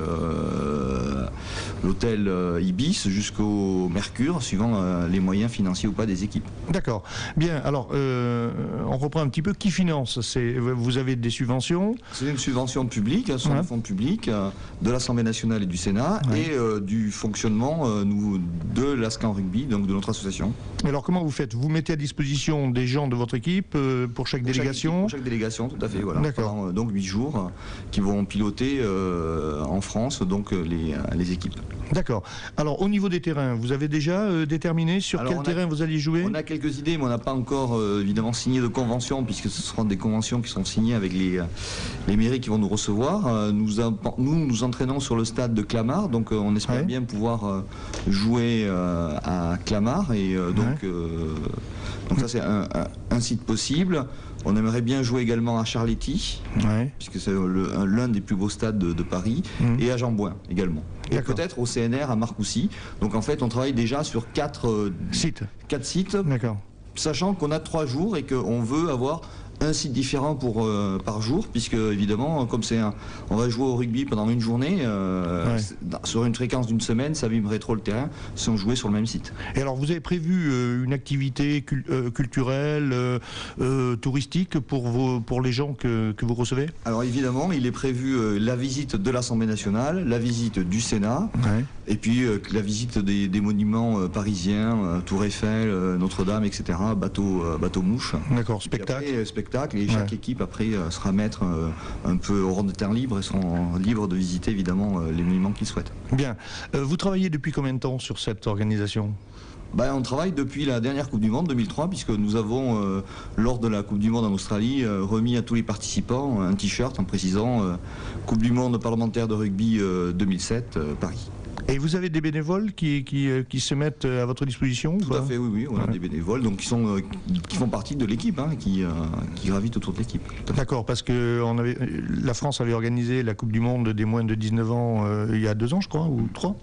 euh, l'hôtel euh, Ibis jusqu'au Mercure, suivant euh, les moyens financiers ou pas des équipes. D'accord. Bien, alors, euh, on reprend un petit peu. Qui finance ? C'est, vous avez des subventions ? C'est une subvention publique, ce sont ouais. des fonds publics euh, de l'Assemblée nationale et du Sénat. Ouais. Et Euh, du fonctionnement euh, nous, de l'Ascan Rugby, donc de notre association. Et alors comment vous faites ? Vous mettez à disposition des gens de votre équipe euh, pour chaque pour délégation chaque équipe, Pour chaque délégation, tout à fait. Voilà. Pendant euh, donc huit jours, euh, qui vont piloter euh, en France donc euh, les, euh, les équipes. D'accord. Alors au niveau des terrains, vous avez déjà euh, déterminé sur alors, quel terrain a, vous allez jouer ? On a quelques idées, mais on n'a pas encore euh, évidemment signé de convention, puisque ce seront des conventions qui seront signées avec les, les mairies qui vont nous recevoir. Euh, nous, a, nous nous entraînons sur le stade de Clamart, donc euh, on espère ouais. bien pouvoir euh, jouer euh, à Clamart, et euh, donc, ouais. euh, donc ça c'est un, un, un site possible. On aimerait bien jouer également à Charletti, ouais. puisque c'est l'un des plus beaux stades de, de Paris, mmh. et à Jean-Bouin également. Et peut-être au C N R à Marcoussis. Donc en fait, on travaille déjà sur quatre euh, sites. Quatre sites, sachant qu'on a trois jours et qu'on veut avoir un site différent pour, euh, par jour, puisque évidemment, comme c'est un, on va jouer au rugby pendant une journée, euh, ouais. sur une fréquence d'une semaine, ça abîmerait trop le terrain si on jouait sur le même site. Et alors, vous avez prévu euh, une activité cul euh, culturelle, euh, euh, touristique pour, vos, pour les gens que, que vous recevez ? Alors évidemment, il est prévu euh, la visite de l'Assemblée nationale, la visite du Sénat, ouais. et puis euh, la visite des, des monuments euh, parisiens, euh, Tour Eiffel, euh, Notre-Dame, et cetera, bateau, euh, bateau mouche. D'accord, spectacle. Après, euh, spectacle. Et chaque ouais. équipe après euh, sera maître euh, un peu au rang de terre libre et seront libres de visiter évidemment euh, les monuments qu'ils souhaitent. Bien. Euh, vous travaillez depuis combien de temps sur cette organisation ? Ben, on travaille depuis la dernière Coupe du Monde deux mille trois, puisque nous avons, euh, lors de la Coupe du Monde en Australie, euh, remis à tous les participants un t-shirt en précisant euh, Coupe du Monde parlementaire de rugby euh, deux mille sept, euh, Paris. Et vous avez des bénévoles qui, qui, qui se mettent à votre disposition ? Tout à fait, oui, oui, on a ouais. des bénévoles donc qui, sont, euh, qui font partie de l'équipe, hein, qui, euh, qui gravitent autour de l'équipe. D'accord, parce que on avait, la France avait organisé la Coupe du Monde des moins de dix-neuf ans euh, il y a deux ans, je crois, ou trois.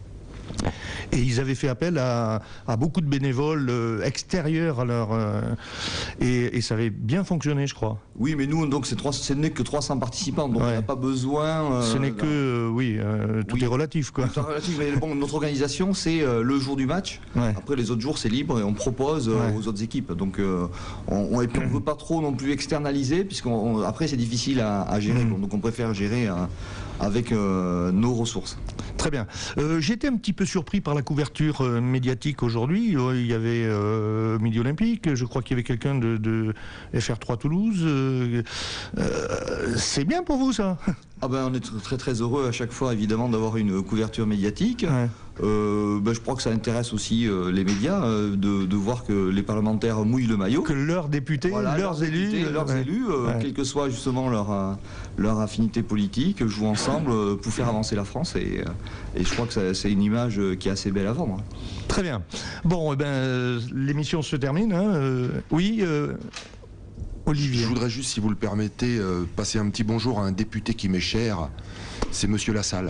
Et ils avaient fait appel à, à beaucoup de bénévoles euh, extérieurs à leur... Euh, et, et ça avait bien fonctionné, je crois. Oui, mais nous, donc, ce n'est que trois cents participants, donc ouais. on n'a pas besoin... Euh, ce n'est que... Euh, oui, euh, tout oui. est relatif, quoi. Tout est relatif, mais bon, notre organisation, c'est euh, le jour du match. Ouais. Après, les autres jours, c'est libre et on propose euh, ouais. aux autres équipes. Donc, euh, on, on, et puis, on ne veut pas trop non plus externaliser, puisqu'après, c'est difficile à, à gérer. Mmh. Donc, on préfère gérer euh, avec euh, nos ressources. Très bien. Euh, J'étais un petit peu surpris par la couverture euh, médiatique aujourd'hui. Euh, il y avait euh, Midi Olympique, je crois qu'il y avait quelqu'un de, de F R trois Toulouse. Euh, euh, C'est bien pour vous, ça? Ah ben, on est très très heureux à chaque fois, évidemment, d'avoir une couverture médiatique. Ouais. Euh, ben, je crois que ça intéresse aussi euh, les médias euh, de, de voir que les parlementaires mouillent le maillot. Que leurs députés, voilà, leurs, leurs élus, députés, leurs ouais. élus euh, ouais. quelle que soit justement leur, euh, leur affinité politique, jouent ensemble euh, pour faire avancer la France. Et, euh, et je crois que c'est une image qui est assez belle à vendre. Très bien. Bon, eh ben, euh, l'émission se termine. Hein, euh, oui. Euh... Olivier. Je voudrais juste, si vous le permettez, euh, passer un petit bonjour à un député qui m'est cher, c'est Monsieur Lassalle.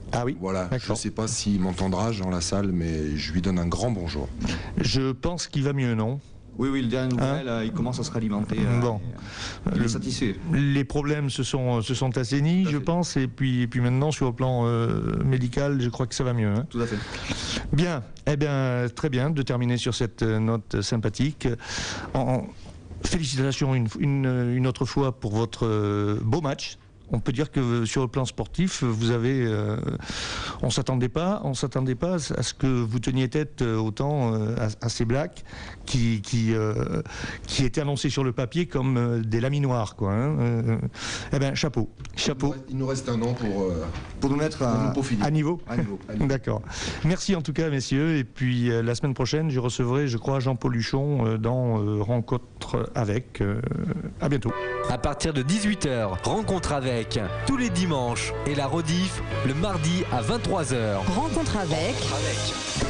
Ah oui. Voilà. Je ne sais pas s'il m'entendra, Jean Lassalle, mais je lui donne un grand bonjour. Je pense qu'il va mieux, non ? Oui, oui, le dernier nouvelle, hein il commence à se réalimenter. Euh, bon. et, euh, il est satisfait. Les problèmes se sont, se sont assainis, je pense, et puis, et puis maintenant, sur le plan euh, médical, je crois que ça va mieux. Hein. Tout à fait. Bien, eh bien, très bien de terminer sur cette note sympathique. En, en, félicitations une, une, une autre fois pour votre euh, beau match. On peut dire que sur le plan sportif, vous avez, euh, on s'attendait pas, on s'attendait pas à ce que vous teniez tête autant euh, à, à ces Blacks qui qui, euh, qui étaient annoncés sur le papier comme euh, des laminoirs, quoi. Hein. Euh, eh ben chapeau, chapeau. Il nous reste un an pour euh, pour nous mettre à, pour nous à niveau. À niveau. D'accord. Merci en tout cas, messieurs. Et puis euh, la semaine prochaine, je recevrai, je crois, Jean-Paul Huchon euh, dans euh, Rencontre avec. Euh, à bientôt. À partir de dix-huit heures, Rencontre avec. Tous les dimanches et la rediff le mardi à vingt-trois heures. Rencontre avec. Rencontre avec.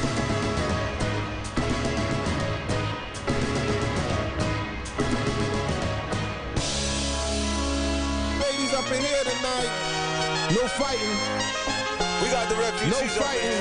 Ladies up in here tonight. No fighting. We got the refugees. No fighting.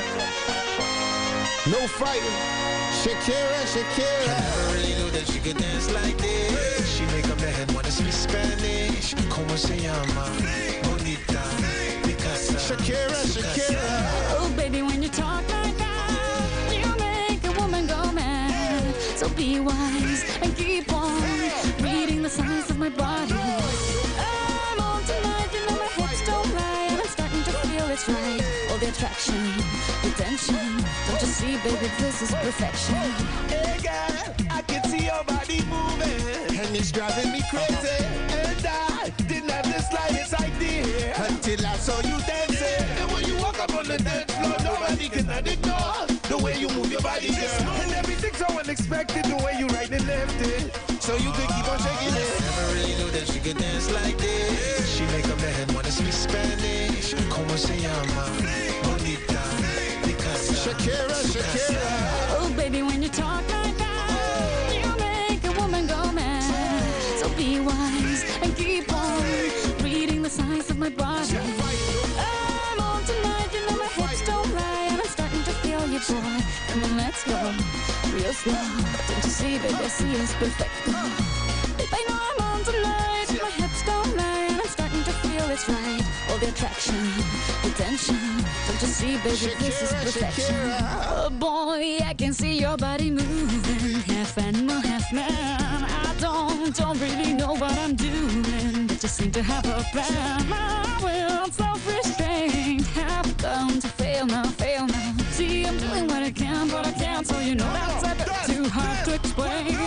No fighting. Shakira, Shakira. I never really knew that she could dance like this. She make up the head wanna speak Spanish. Como se llama? Bonita. Picasa. Shakira, Shakira. Oh, baby, when you talk like that, you make a woman go mad. So be wise and keep on reading the signs of my body. I'm on tonight, you know my hips don't lie, and I'm starting to feel it's right. All the attraction, the tension. Don't you see, baby, this is perfection. Hey, girl, I can see your body moving, and it's driving me crazy. And I didn't have the slightest idea until I saw you dancing. And when you walk up on the dance floor, nobody can ignore the way you move your body, girl. And everything's so unexpected, the way you right and left it, so you could keep on shaking it. Never really knew that she could dance like this. She make up the head wanna speak Spanish. Como se llama? Bonita. Shakira, Shakira. Oh, baby, when you talk like that, you make a woman go mad. So be wise and keep on reading the signs of my body. I'm on tonight, you know my hips don't lie, and I'm starting to feel you, boy. Come on, let's go real slow. Don't you see, baby, I see it's perfect. Babe, I know I'm on tonight, my hips don't lie, and I'm starting to feel it's right. All the attraction, the tension. Don't you see, baby, this is perfection. Oh boy, I can see your body moving, half animal, half man. I don't, don't really know what I'm doing, but just seem to have a plan. My will, self-restraint, have come to fail now, fail now. See, I'm doing what I can, but I can't, so you know that's a bit too hard to explain.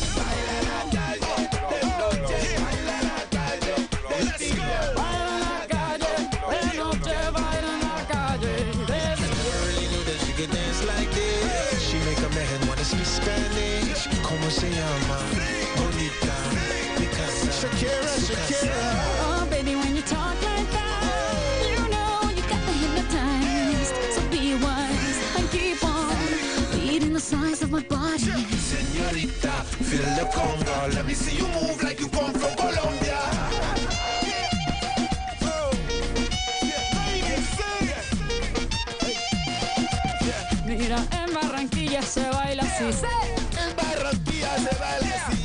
Como se llama? Bonita. Picasa. Shakira, Shakira. Oh, baby, when you talk like that, you know you got me hypnotized. So be wise and keep on reading the signs of my body. Señorita, feel the conga. Let me see you move like you come from Colombia. Mira, en Barranquilla se baila así. En Barranquilla se baila así.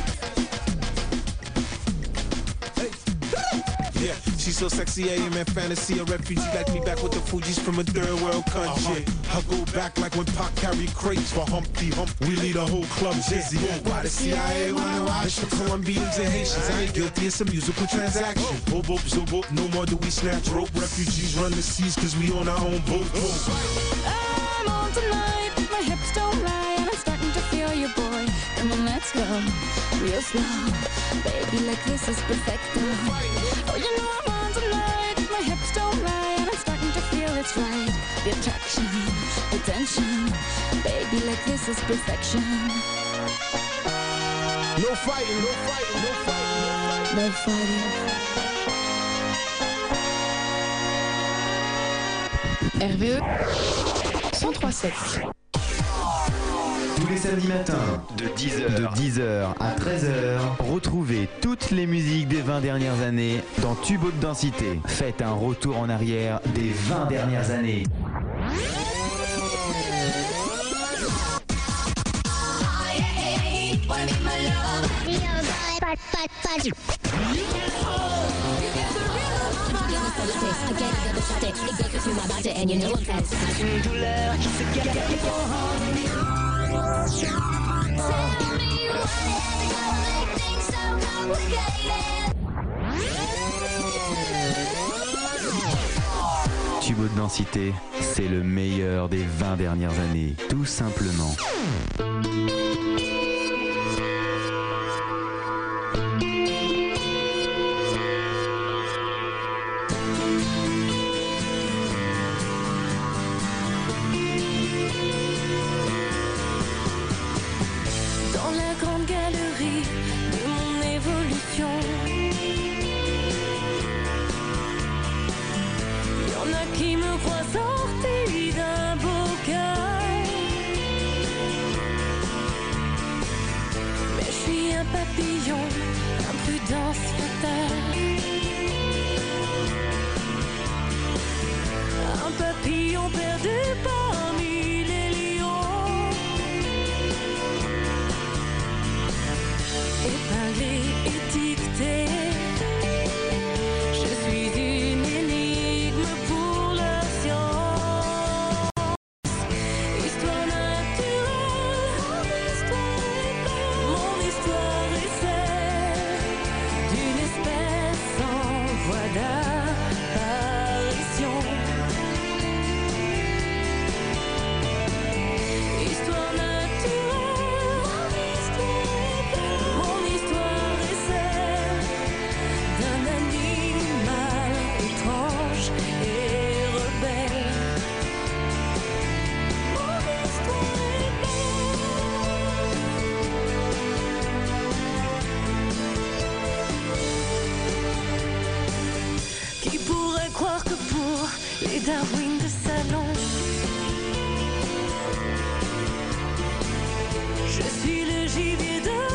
Yeah, she's so sexy, I am in fantasy. A refugee like me back with the Fugees from a third world country. I go back like when Pac carried crates for Humpty Hump. We lead a whole club dizzy. Why the C I A wanna watch the Colombians and Haitians? I ain't guilty, it's a musical transaction. Boop, boop, so boop, no more do we snatch rope. Refugees run the seas cause we on our own boat. I'm on tonight, my hips don't lie, and I'm starting to feel you, boy. Come on, let's go real slow. Baby, like this is perfect. Oh, you know I'm on tonight, my hips don't lie, and I'm starting to feel it's right. The attraction, the tension. Baby, like this is perfection. No fighting, no fighting, no fighting, no fighting. R V E cent trois sept. Tous les samedis matins, de dix heures, de dix heures à treize heures, retrouvez toutes les musiques des vingt dernières années dans Tube Haute Densité. Faites un retour en arrière des vingt dernières années. Une douleur qui se cache. Tube Haute Densité, c'est le meilleur des vingt dernières années, tout simplement. Darwin de salon, je suis le gibier de